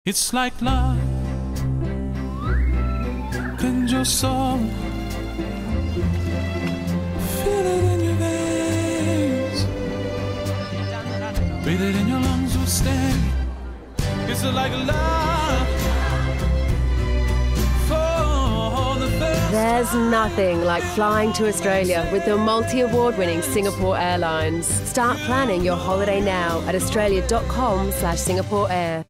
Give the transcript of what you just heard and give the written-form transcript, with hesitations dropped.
It's like love cleanse your soul. Feel it in your veins. Breathe it in your lungs, will stay. It's like love for the first. There's nothing like flying to Australia with the multi-award-winning Singapore Airlines. Start planning your holiday now at australia.com/Singapore Air.